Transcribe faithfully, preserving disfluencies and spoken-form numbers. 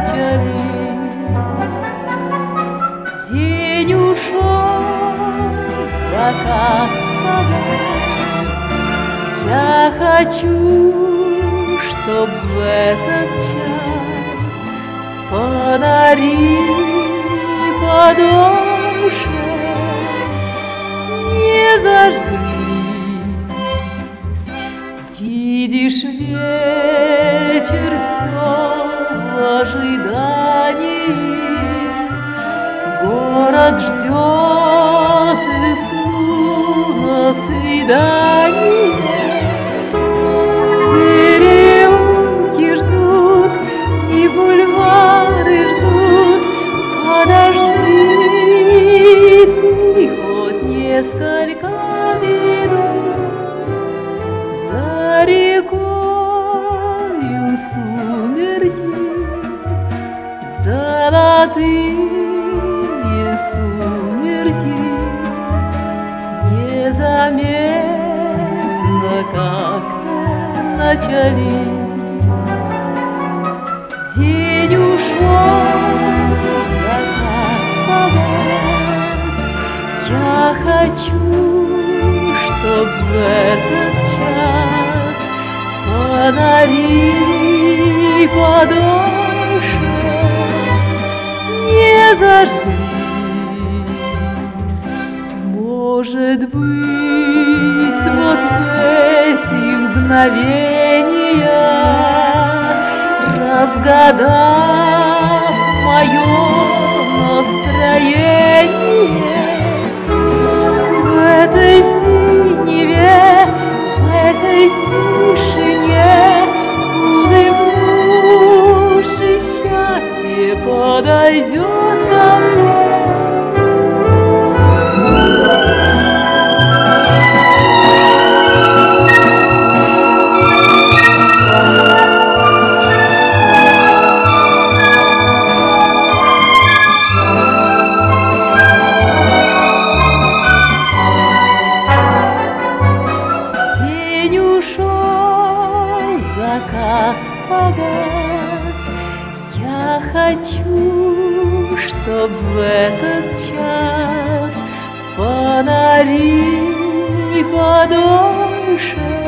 начались. День ушел, закат погас. Я хочу, чтоб в этот час фонари подольше не зажглись. Видишь, вечер все в ожидании, город ждет и сну на свидание. Переулки ждут и бульвары ждут. Подожди ты хоть несколько минут. За рекою сумерки золотые сумерки, незаметно как-то начались. День ушел, закат погас. Я хочу, чтоб в этот час фонари подольше не зажглись. Может быть, вот в эти мгновения, разгадав мое настроение, в этой синеве, в этой тишине, улыбнувшись, счастье подойдет ко мне. День ушел, закат погас. Я хочу, чтоб в этот час фонари подольше